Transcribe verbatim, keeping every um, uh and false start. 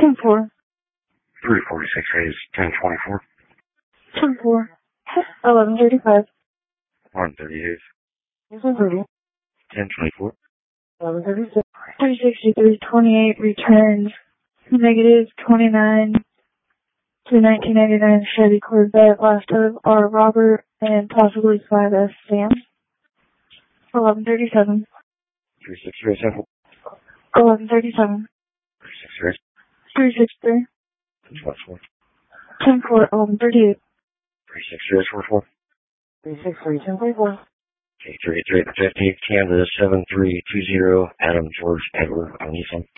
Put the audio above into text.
ten four. three forty-six is ten twenty-four. ten four. eleven thirty-five. one thirty-eight. eleven thirty. ten twenty-four. eleven thirty-six. three sixty-three twenty-eight returns negative twenty-nine to nineteen ninety-nine Chevy Corvette, last of R. Robert and possibly five S Sam. eleven thirty-seven. three six three seven. eleven thirty-seven. three six three. three sixty-three. twelve four. ten four. eleven thirty-eight. three six three four four. three sixty-three ten forty-four. Okay, three three fifty. Canada seven three two zero. Adam George Edward O'Neeson.